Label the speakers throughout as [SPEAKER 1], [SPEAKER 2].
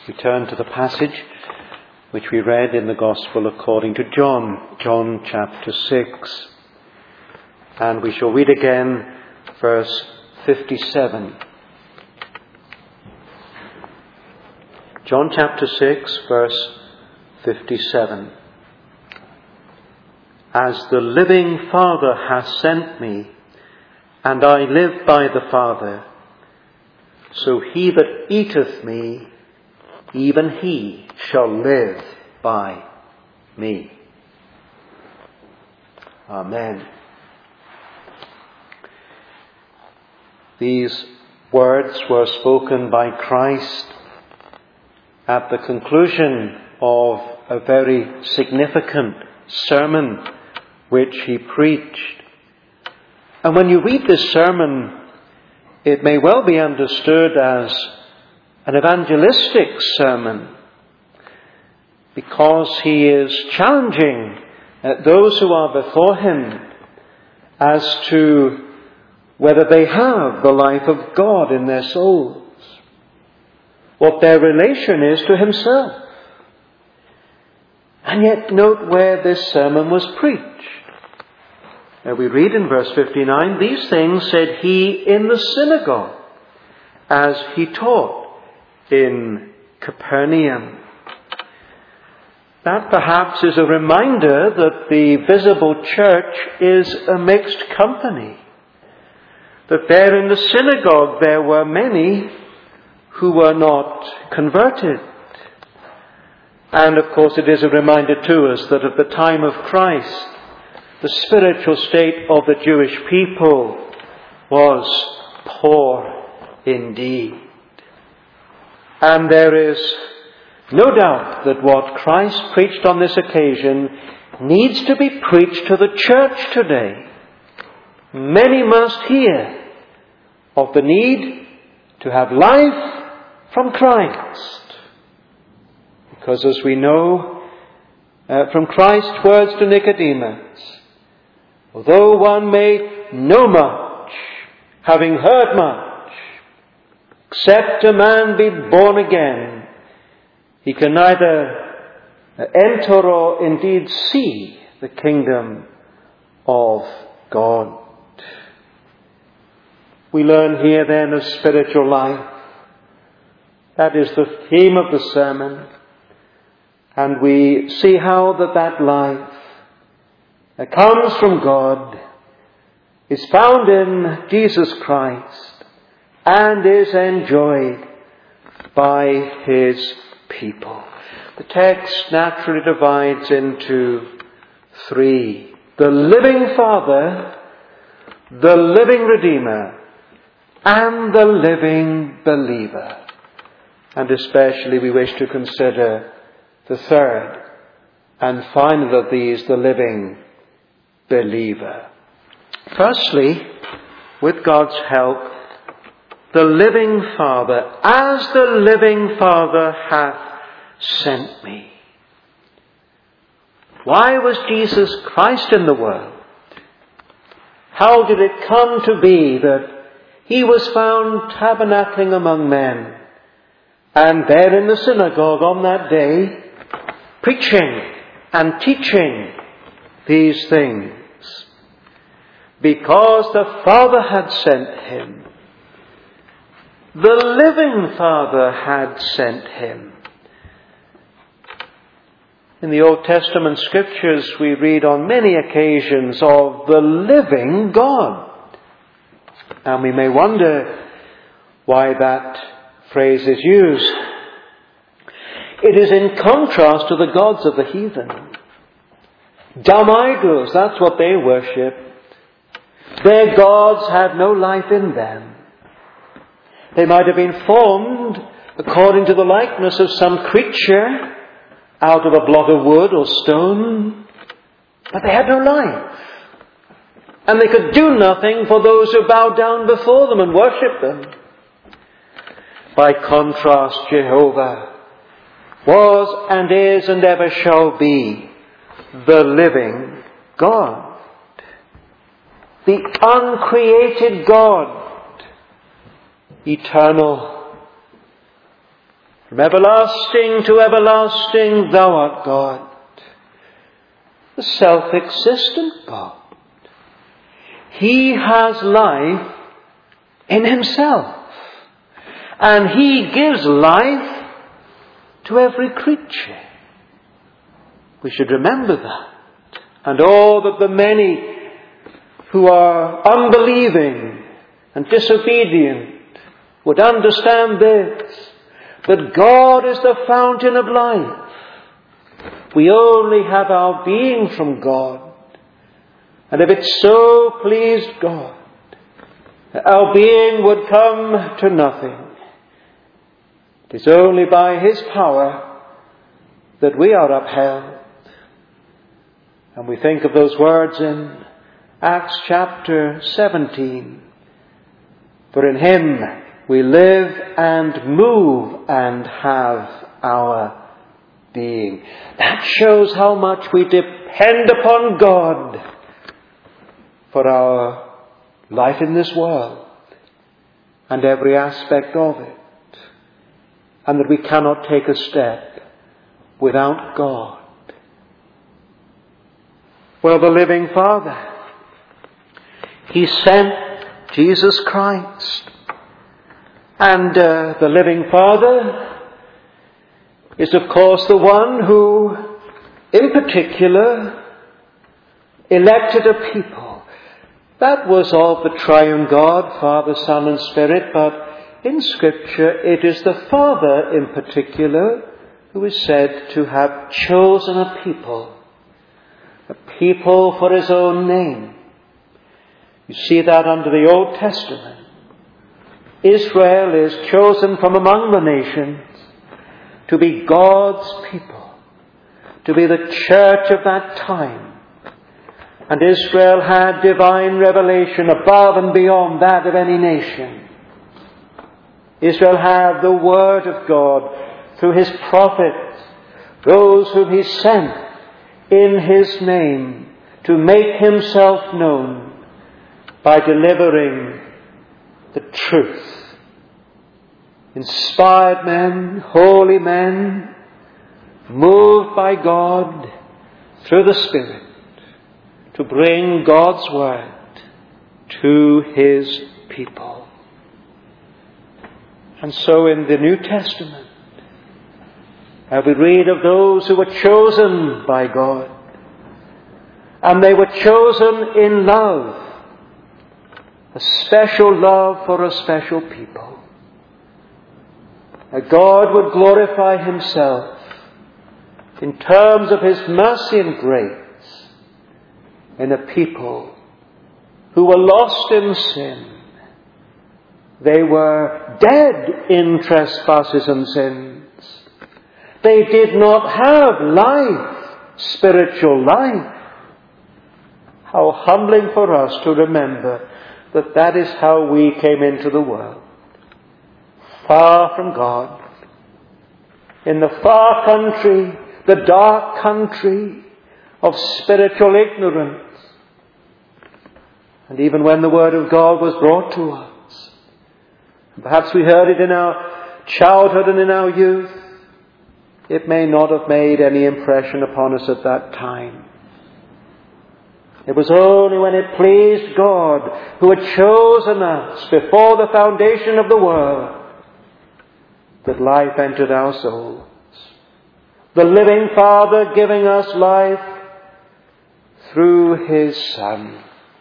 [SPEAKER 1] We turn to the passage which we read in the Gospel according to John chapter 6. And we shall read again verse 57. John chapter 6, verse 57. As the living Father hath sent me, and I live by the Father, so he that eateth me, even he shall live by me. Amen. These words were spoken by Christ at the conclusion of a very significant sermon which he preached. And when you read this sermon, it may well be understood as an evangelistic sermon, because he is challenging those who are before him as to whether they have the life of God in their souls, what their relation is to himself. And yet note where this sermon was preached. We read in verse 59, these things said he in the synagogue as he taught in Capernaum. That perhaps is a reminder that the visible church is a mixed company. That there in the synagogue there were many who were not converted. And of course it is a reminder to us that at the time of Christ, the spiritual state of the Jewish people was poor indeed. And there is no doubt that what Christ preached on this occasion needs to be preached to the church today. Many must hear of the need to have life from Christ. Because as we know from Christ's words to Nicodemus, although one may know much, having heard much, except a man be born again, he can neither enter or indeed see the kingdom of God. We learn here then of spiritual life. That is the theme of the sermon. And we see how that life that comes from God is found in Jesus Christ and is enjoyed by his people. The text naturally divides into three: the living Father, the living Redeemer, and the living believer. And especially we wish to consider the third and final of these, the living believer. Firstly, with God's help, the living Father, as the living Father hath sent me. Why was Jesus Christ in the world? How did it come to be that he was found tabernacling among men, and there in the synagogue on that day, preaching and teaching these things? Because the Father had sent him. The living Father had sent him. In the Old Testament scriptures we read on many occasions of the living God. And we may wonder why that phrase is used. It is in contrast to the gods of the heathen. Dumb idols, that's what they worshipped. Their gods had no life in them. They might have been formed according to the likeness of some creature out of a block of wood or stone, but they had no life. And they could do nothing for those who bowed down before them and worshipped them. By contrast, Jehovah was and is and ever shall be the living God. The uncreated God, eternal, From everlasting to everlasting, thou art God, the self-existent God. He has life in himself, and he gives life to every creature. We should remember that. And all that the many who are unbelieving and disobedient would understand this, that God is the fountain of life. We only have our being from God. And if it so pleased God, our being would come to nothing. It is only by his power that we are upheld. And we think of those words in Acts chapter 17. For in him we live and move and have our being. That shows how much we depend upon God for our life in this world and every aspect of it. And that we cannot take a step without God. Well, the living Father, he sent Jesus Christ. And the living Father is, of course, the one who, in particular, elected a people. That was of the triune God, Father, Son, and Spirit, but in Scripture it is the Father, in particular, who is said to have chosen a people for his own name. You see that under the Old Testament. Israel is chosen from among the nations to be God's people, to be the church of that time. And Israel had divine revelation above and beyond that of any nation. Israel had the Word of God through his prophets, those whom he sent in his name to make himself known by delivering the truth. Inspired men, holy men, moved by God through the Spirit to bring God's Word to his people. And so in the New Testament, we read of those who were chosen by God. And they were chosen in love. A special love for a special people. That God would glorify himself in terms of his mercy and grace in a people who were lost in sin. They were dead in trespasses and sins. They did not have life, spiritual life. How humbling for us to remember that that is how we came into the world. Far from God. In the far country, the dark country of spiritual ignorance. And even when the Word of God was brought to us, perhaps we heard it in our childhood and in our youth, it may not have made any impression upon us at that time. It was only when it pleased God, who had chosen us before the foundation of the world, that life entered our souls. The living Father giving us life through his Son.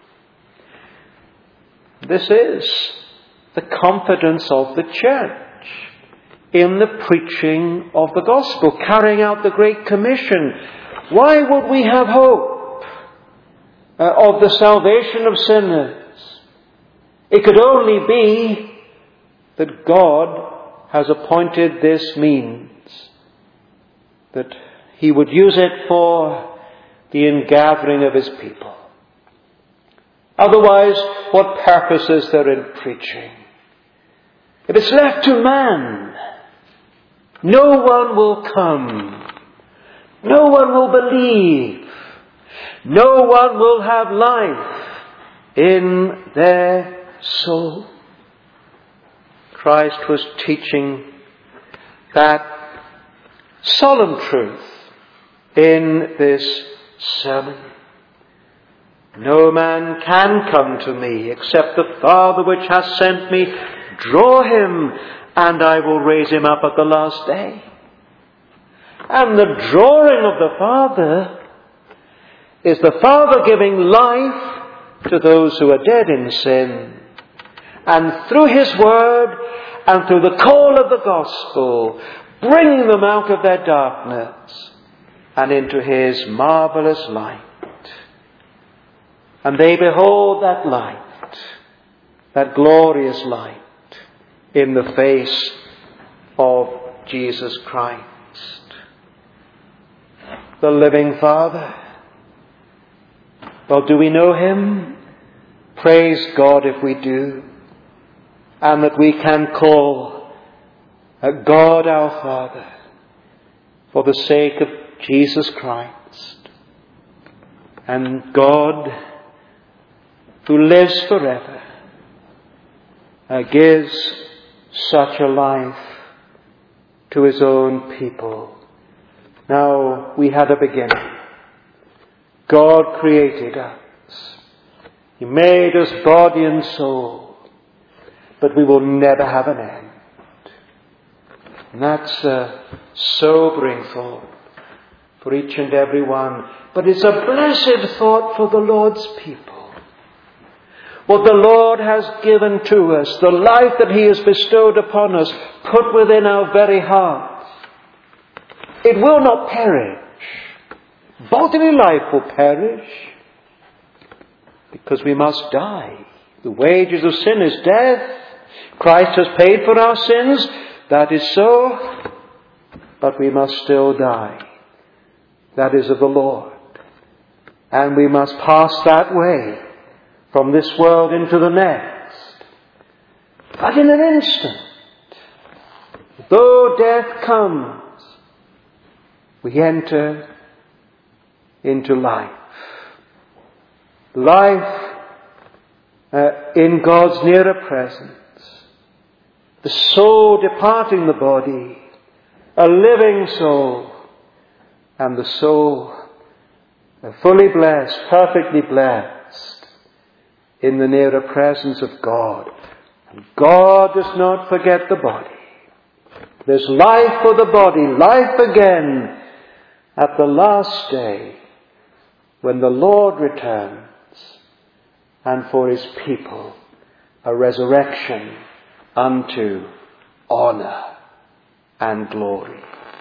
[SPEAKER 1] This is the confidence of the church in the preaching of the gospel, carrying out the Great Commission. Why would we have hope of the salvation of sinners? It could only be that God has appointed this means, that he would use it for the ingathering of his people. Otherwise, what purpose is there in preaching? If it's left to man, no one will come. No one will believe. No one will have life in their soul. Christ was teaching that solemn truth in this sermon. No man can come to me except the Father which has sent me draw him, and I will raise him up at the last day. And the drawing of the Father is the Father giving life to those who are dead in sin. And through His Word and through the call of the gospel, bringing them out of their darkness and into His marvelous light. And they behold that light, that glorious light, in the face of Jesus Christ, the living Father. Well, do we know Him? Praise God if we do, and that we can call God our Father for the sake of Jesus Christ. And God, who lives forever, gives such a life to His own people. Now, we had a beginning. God created us. He made us body and soul. But we will never have an end. And that's a sobering thought for each and every one. But it's a blessed thought for the Lord's people. What the Lord has given to us, the life that He has bestowed upon us, put within our very hearts, it will not perish. Bodily life will perish because we must die. The wages of sin is death. Christ has paid for our sins. That is so. But we must still die. That is of the Lord. And we must pass that way from this world into the next. But in an instant, though death comes, we enter into life. Life in God's nearer presence. The soul departing the body, a living soul, and the soul fully blessed, perfectly blessed, in the nearer presence of God. And God does not forget the body. There's life for the body, life again at the last day when the Lord returns, and for His people a resurrection unto honor and glory.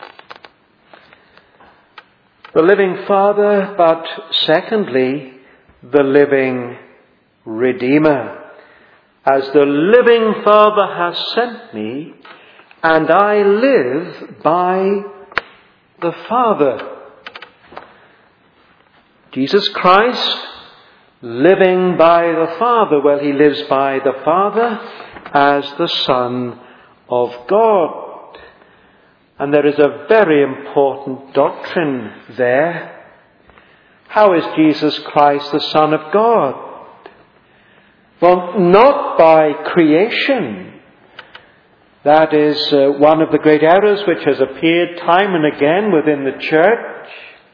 [SPEAKER 1] The living Father, but secondly, the living Redeemer. As the living Father has sent me, and I live by the Father. Jesus Christ, living by the Father. Well, He lives by the Father as the Son of God. And there is a very important doctrine there. How is Jesus Christ the Son of God? Well, not by creation. That is one of the great errors which has appeared time and again within the church.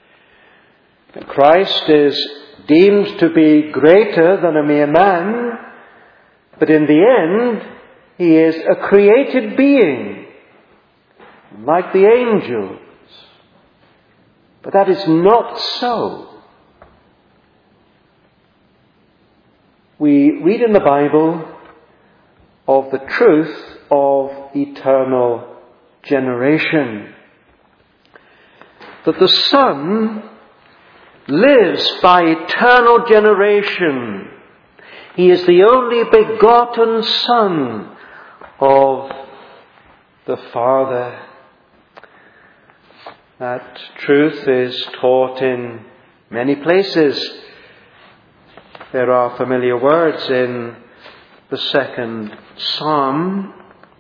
[SPEAKER 1] Christ is deemed to be greater than a mere man, but in the end, He is a created being, like the angels. But that is not so. We read in the Bible of the truth of eternal generation, that the Son lives by eternal generation. He is the only begotten Son of the Father. That truth is taught in many places. There are familiar words in the second Psalm.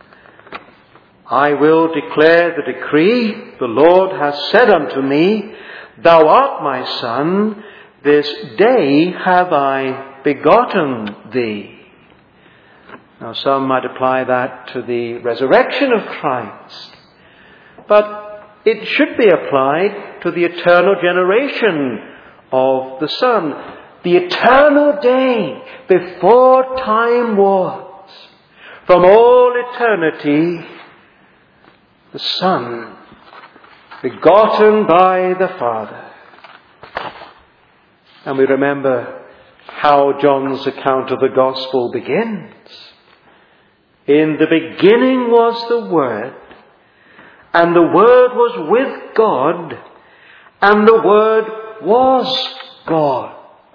[SPEAKER 1] I will declare the decree. The Lord has said unto me, Thou art my Son, this day have I begotten thee. Now some might apply that to the resurrection of Christ. but it should be applied to the eternal generation of the Son. The eternal day before time was. From all eternity, the Son, begotten by the Father. And we remember how John's account of the Gospel begins. In the beginning was the Word, and the Word was with God, and the Word was God.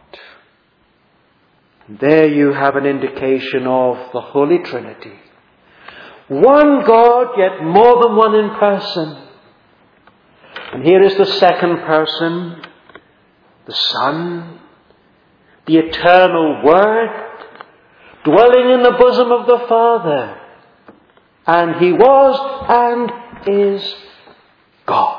[SPEAKER 1] There you have an indication of the Holy Trinity. One God, yet more than one in person. And here is the second person, the Son, the eternal Word, dwelling in the bosom of the Father. And He was and is God.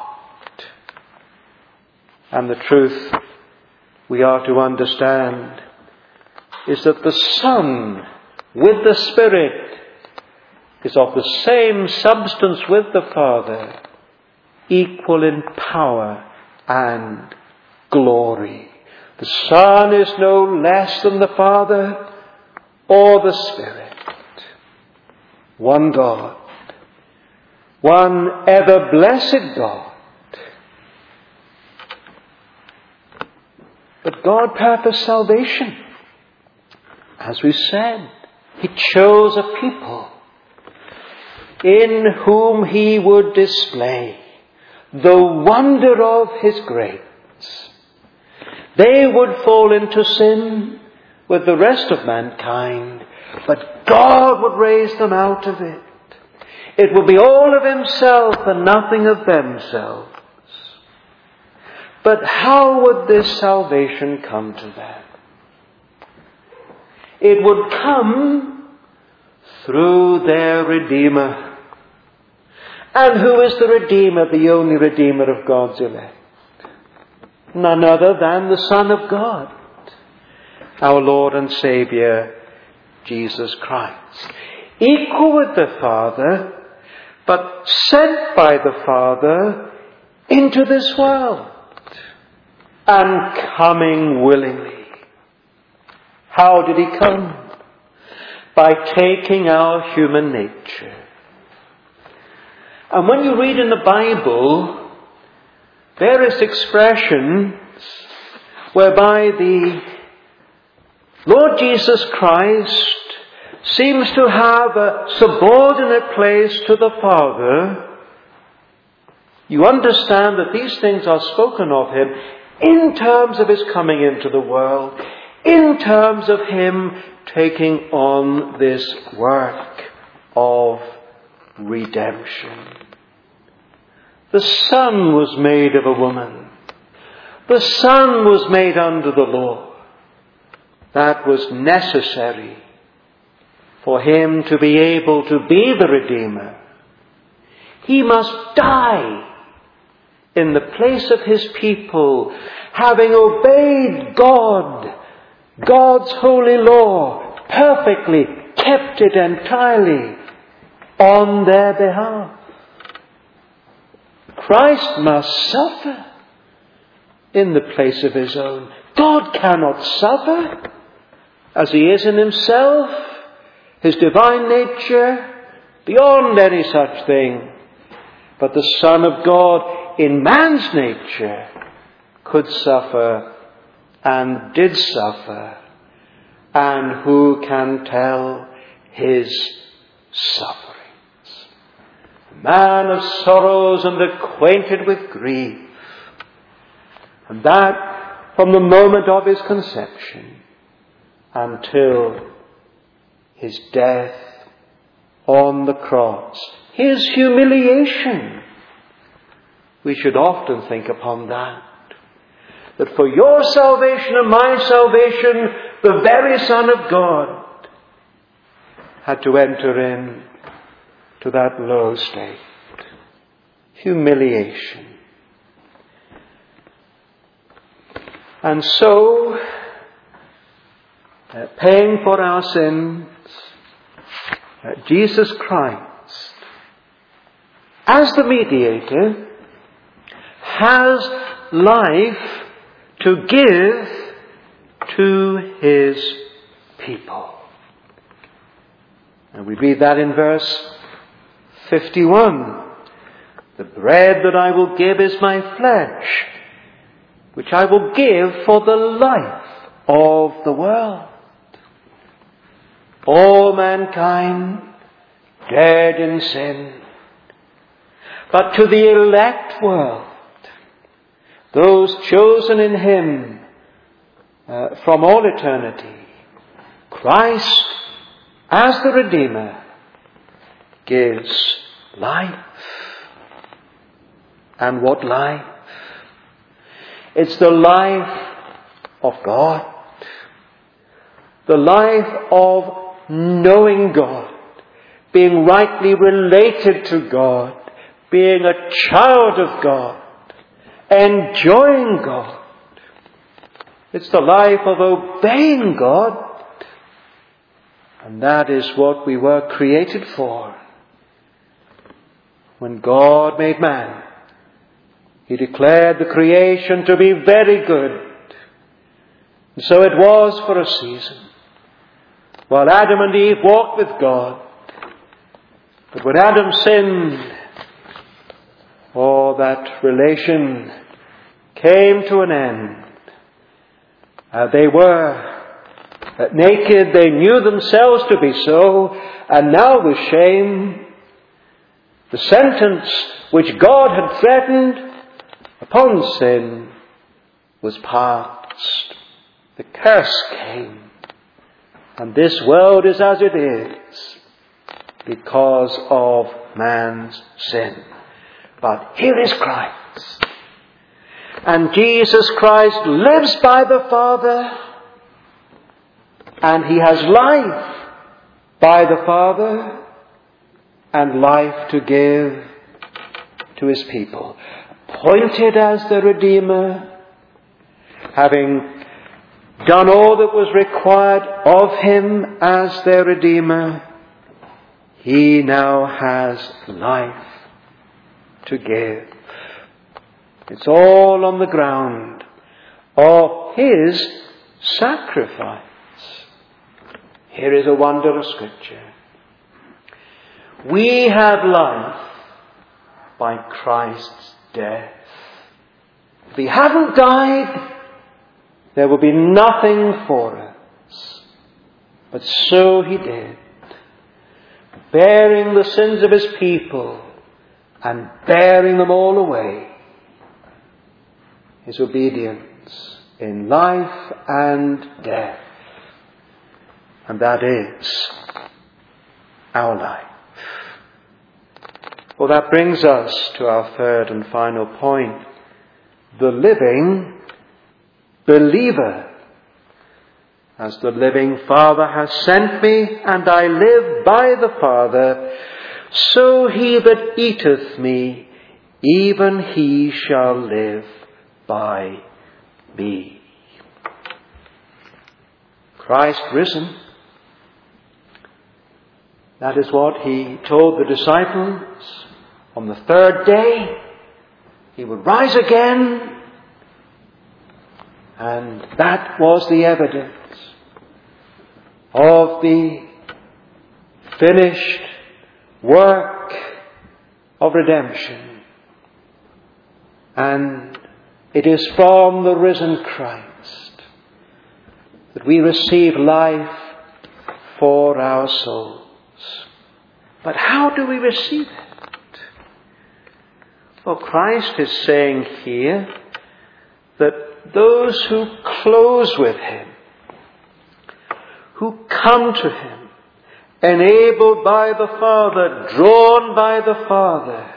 [SPEAKER 1] And the truth we are to understand is that the Son with the Spirit is of the same substance with the Father, equal in power and glory. The Son is no less than the Father or the Spirit. One God, one ever blessed God. But God purposed salvation. As we said, He chose a people in whom He would display the wonder of His grace. They would fall into sin with the rest of mankind, but God would raise them out of it. It would be all of Himself and nothing of themselves. But how would this salvation come to them? It would come through their Redeemer. And who is the Redeemer, the only Redeemer of God's elect? None other than the Son of God, our Lord and Saviour, Jesus Christ. Equal with the Father, but sent by the Father into this world, and coming willingly. How did He come? By taking our human nature. And when you read in the Bible various expressions whereby the Lord Jesus Christ seems to have a subordinate place to the Father, you understand that these things are spoken of Him in terms of His coming into the world, in terms of Him taking on this work of redemption. The Son was made of a woman. The Son was made under the law. That was necessary for Him to be able to be the Redeemer. He must die in the place of His people, having obeyed God's holy law, perfectly kept it entirely on their behalf. Christ must suffer in the place of His own. God cannot suffer as He is in Himself, His divine nature, beyond any such thing. But the Son of God in man's nature could suffer and did suffer. And who can tell His sufferings? A man of sorrows and acquainted with grief. And that from the moment of His conception until His death on the cross. His humiliation. We should often think upon that. That for your salvation and my salvation, the very Son of God had to enter in to that low state. Humiliation. And so, paying for our sins, Jesus Christ as the mediator, has life to give to his people. And we read that in verse 51. The bread that I will give is my flesh, which I will give for the life of the world. All mankind dead in sin, but to the elect world, those chosen in him from all eternity, Christ, as the Redeemer, gives life. And what life? It's the life of God. The life of knowing God, being rightly related to God, being a child of God, enjoying God. It's the life of obeying God. And that is what we were created for. When God made man, he declared the creation to be very good. And so it was for a season, while Adam and Eve walked with God. But when Adam sinned, all that relation came to an end. They were naked, they knew themselves to be so, and now with shame, the sentence which God had threatened upon sin was passed. The curse came. And this world is as it is because of man's sin. But here is Christ. And Jesus Christ lives by the Father, and he has life by the Father, and life to give to his people. Appointed as the Redeemer, having done all that was required of him as their Redeemer, he now has life to give. It's all on the ground of his sacrifice. Here is a wonder of Scripture. We have life by Christ's death. If he hadn't died, there would be nothing for us. But so he did, bearing the sins of his people and bearing them all away. His obedience in life and death. And that is our life. Well, that brings us to our third and final point. The living believer. As the living Father has sent me, and I live by the Father, so he that eateth me, even he shall live by me. Christ risen. That is what he told the disciples. On the third day, he would rise again. And that was the evidence of the finished work of redemption. And it is from the risen Christ that we receive life for our souls. But how do we receive it? Well, Christ is saying here that those who close with him, who come to him, enabled by the Father, drawn by the Father,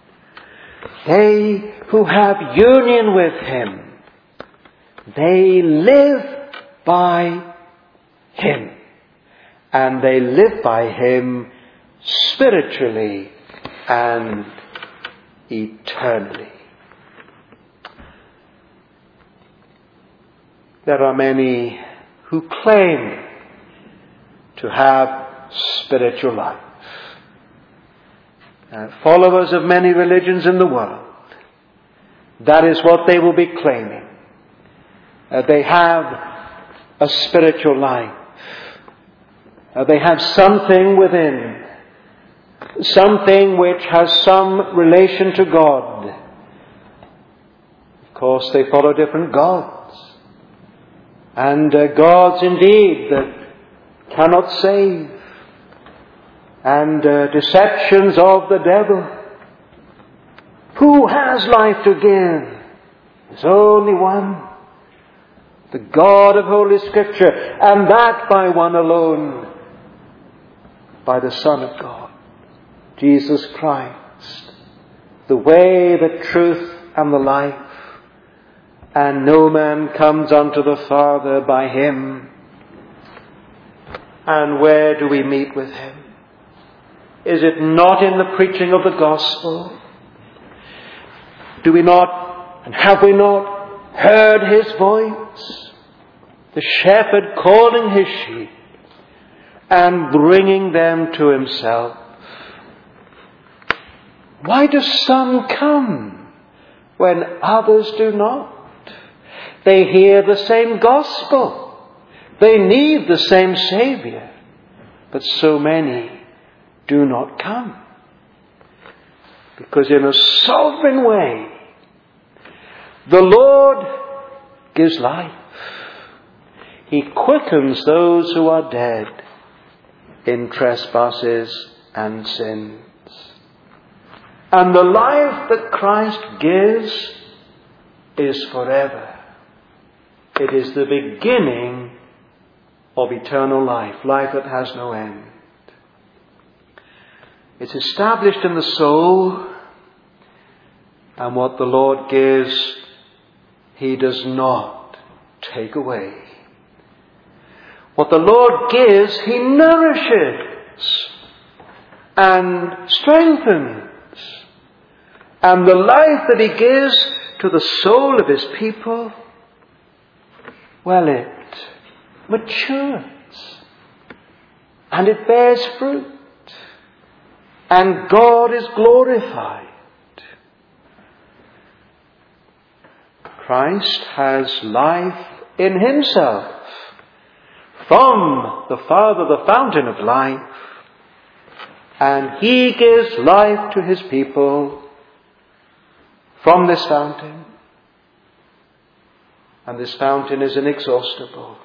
[SPEAKER 1] they who have union with him, they live by him. And they live by him spiritually and eternally. There are many who claim to have spiritual life. followers of many religions in the world. That is what they will be claiming. They have a spiritual life. They have something within, something which has some relation to God. Of course, they follow different gods. And gods indeed that cannot save. And deceptions of the devil. Who has life to give? There's only one. The God of Holy Scripture. And that by one alone. By the Son of God. Jesus Christ. The way, the truth, and the life. And no man comes unto the Father by Him. And where do we meet with Him? Is it not in the preaching of the gospel? Do we not, and have we not heard His voice? The shepherd calling His sheep and bringing them to Himself. Why do some come when others do not? They hear the same gospel. They need the same Saviour. But so many do not come. Because in a sovereign way, the Lord gives life. He quickens those who are dead in trespasses and sins. And the life that Christ gives is forever. It is the beginning of eternal life, life that has no end. It's established in the soul, and what the Lord gives, He does not take away. What the Lord gives, He nourishes and strengthens. And the life that He gives to the soul of His people, well, it matures and it bears fruit. And God is glorified. Christ has life in Himself from the Father, the fountain of life. And He gives life to His people from this fountain. And this fountain is inexhaustible.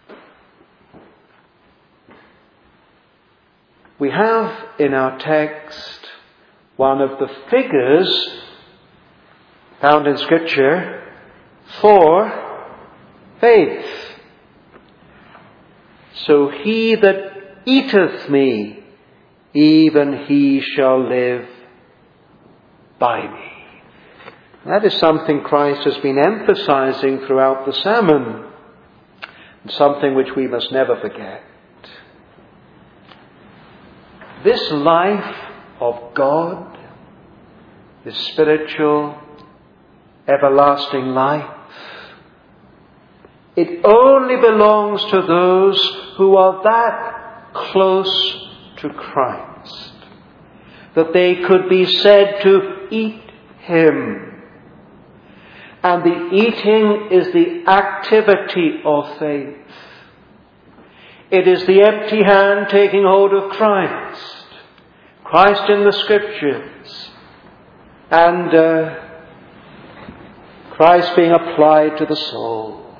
[SPEAKER 1] We have in our text one of the figures found in Scripture for faith. So he that eateth me, even he shall live by me. That is something Christ has been emphasizing throughout the sermon, and something which we must never forget. This life of God, this spiritual, everlasting life, it only belongs to those who are that close to Christ, that they could be said to eat Him. And the eating is the activity of faith. It is the empty hand taking hold of Christ. Christ in the Scriptures. And Christ being applied to the soul.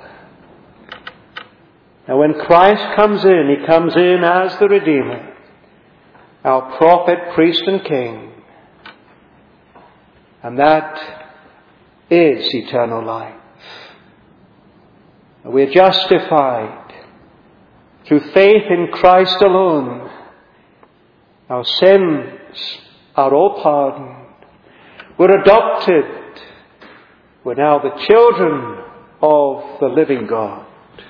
[SPEAKER 1] Now when Christ comes in, He comes in as the Redeemer, our prophet, priest and king. And that is eternal life. We are justified through faith in Christ alone. Our sins are all pardoned. We're adopted. We're now the children of the living God.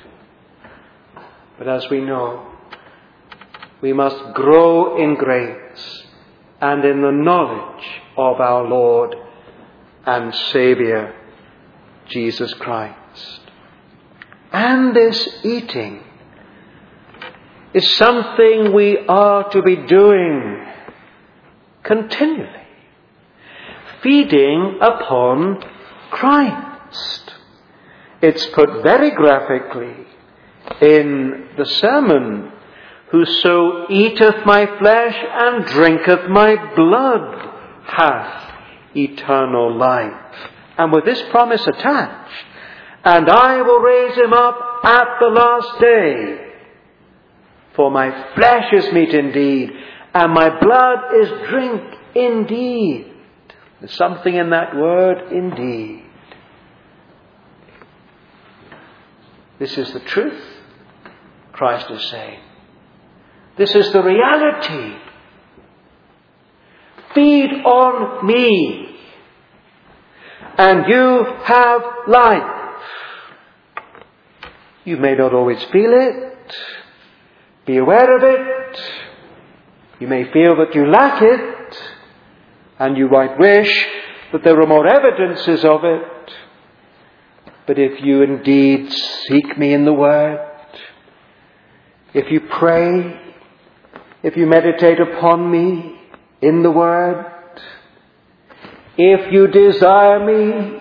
[SPEAKER 1] But as we know, we must grow in grace and in the knowledge of our Lord and Saviour, Jesus Christ. And this eating is something we are to be doing continually. Feeding upon Christ. It's put very graphically in the sermon. Whoso eateth my flesh and drinketh my blood hath eternal life. And with this promise attached, and I will raise him up at the last day. For my flesh is meat indeed, and my blood is drink indeed. There's something in that word, indeed. This is the truth, Christ is saying. This is the reality. Feed on me, and you have life. You may not always feel it. Be aware of it. You may feel that you lack it, and you might wish that there were more evidences of it. But if you indeed seek me in the Word, if you pray, if you meditate upon me in the Word, if you desire me,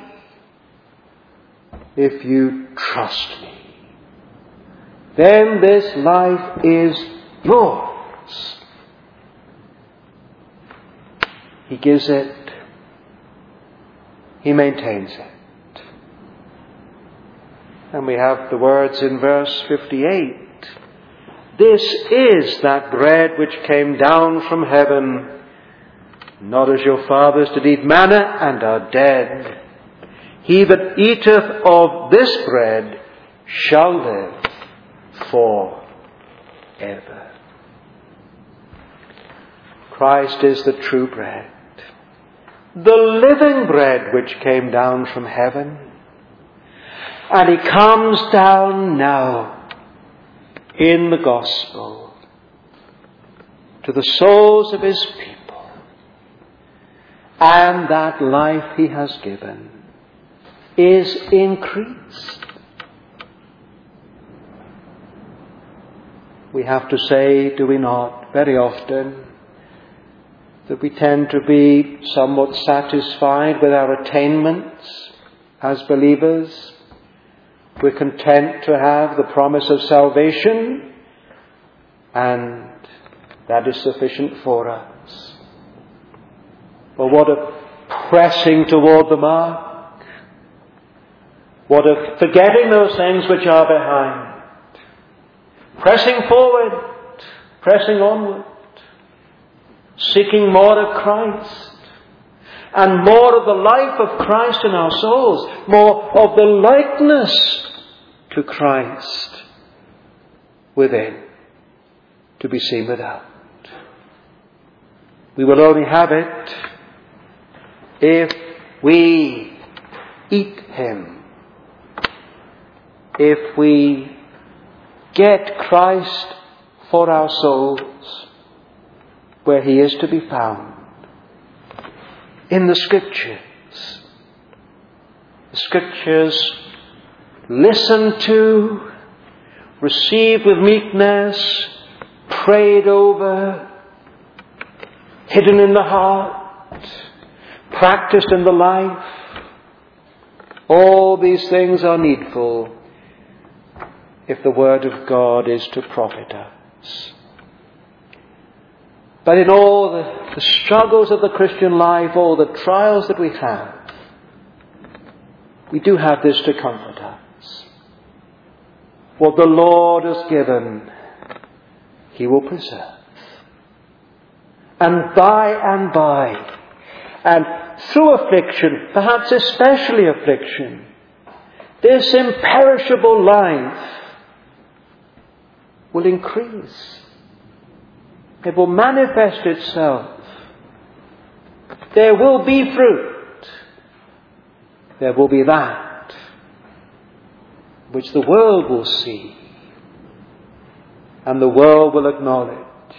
[SPEAKER 1] if you trust me, then this life is yours. He gives it. He maintains it. And we have the words in verse 58. This is that bread which came down from heaven, not as your fathers did eat manna and are dead. He that eateth of this bread shall live forever. Christ is the true bread, the living bread which came down from heaven. And he comes down now in the gospel to the souls of his people. And that life he has given is increased. We have to say, do we not, very often, that we tend to be somewhat satisfied with our attainments as believers. We're content to have the promise of salvation, and that is sufficient for us. But what of pressing toward the mark? What of forgetting those things which are behind? Pressing forward, pressing onward, seeking more of Christ, and more of the life of Christ in our souls, more of the likeness to Christ within, to be seen without. We will only have it if we eat him, if we get Christ for our souls where he is to be found. In the Scriptures. The Scriptures listened to, received with meekness, prayed over, hidden in the heart, practiced in the life. All these things are needful if the Word of God is to profit us. But in all the struggles of the Christian life, all the trials that we have, we do have this to comfort us. What the Lord has given, he will preserve. And by, and through affliction, perhaps especially affliction, this imperishable life will increase. It will manifest itself. There will be fruit. There will be that which the world will see, and the world will acknowledge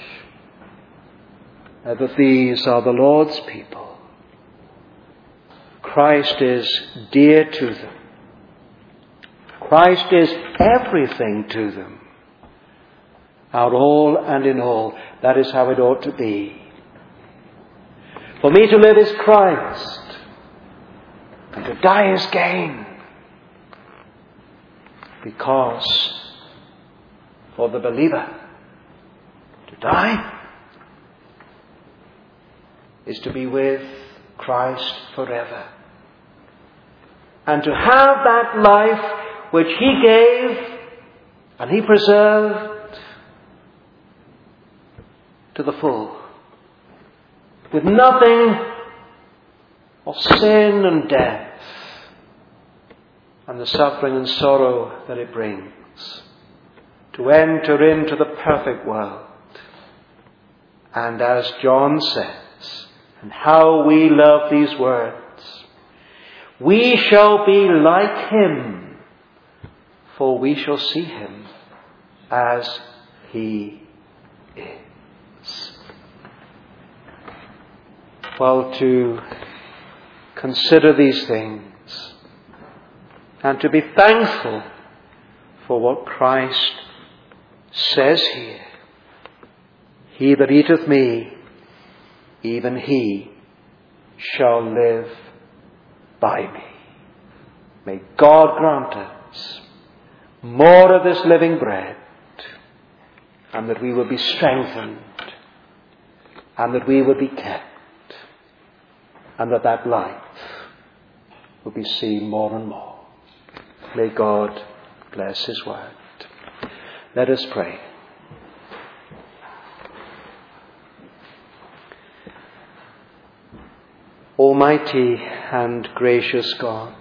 [SPEAKER 1] that these are the Lord's people. Christ is dear to them. Christ is everything to them. Our all and in all. That is how it ought to be. For me to live is Christ, and to die is gain. Because for the believer, to die is to be with Christ forever. And to have that life which He gave and He preserved to the full, with nothing of sin and death and the suffering and sorrow that it brings, to enter into the perfect world. And as John says, and how we love these words, we shall be like Him, for we shall see Him as He is. Well, to consider these things and to be thankful for what Christ says here. He that eateth me, even he shall live by me. May God grant us more of this living bread, and that we will be strengthened, and that we will be kept, and that life will be seen more and more. May God bless His word. Let us pray. Almighty and gracious God,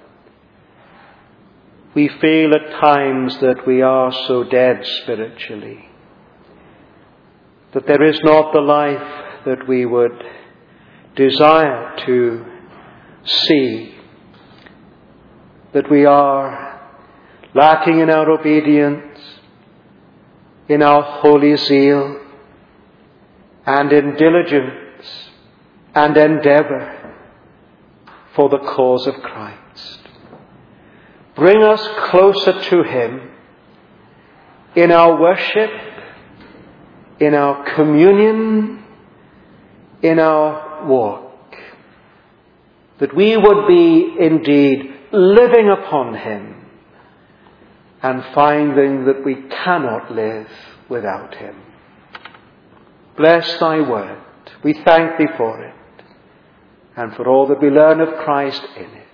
[SPEAKER 1] we feel at times that we are so dead spiritually, that there is not the life that we would desire to see, that we are lacking in our obedience, in our holy zeal, and in diligence and endeavour for the cause of Christ. Bring us closer to Him in our worship, in our communion, in our walk, that we would be indeed living upon Him and finding that we cannot live without Him. Bless Thy word. We thank Thee for it, and for all that we learn of Christ in it.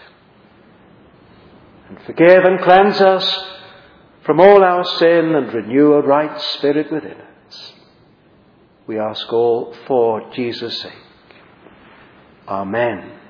[SPEAKER 1] And forgive and cleanse us from all our sin and renew a right spirit within us. We ask all for Jesus' sake. Amen.